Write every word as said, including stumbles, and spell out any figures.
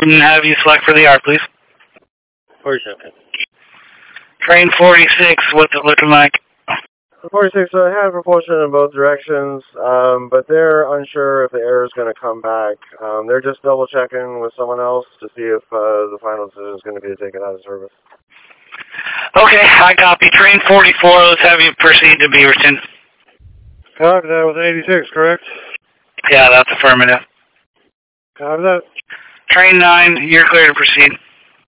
and have you select for the R, please. forty-seven. Train forty-six, what's it looking like? forty-six, so I have propulsion in both directions, um, but they're unsure if the air is going to come back. Um, they're just double checking with someone else to see if uh, the final decision is going to be to take it out of service. Okay, I copy. Train forty-four, let's have you proceed to Beaverton. Copy that with eighty-six, correct? Yeah, that's affirmative. Copy that. Train nine, you're clear to proceed.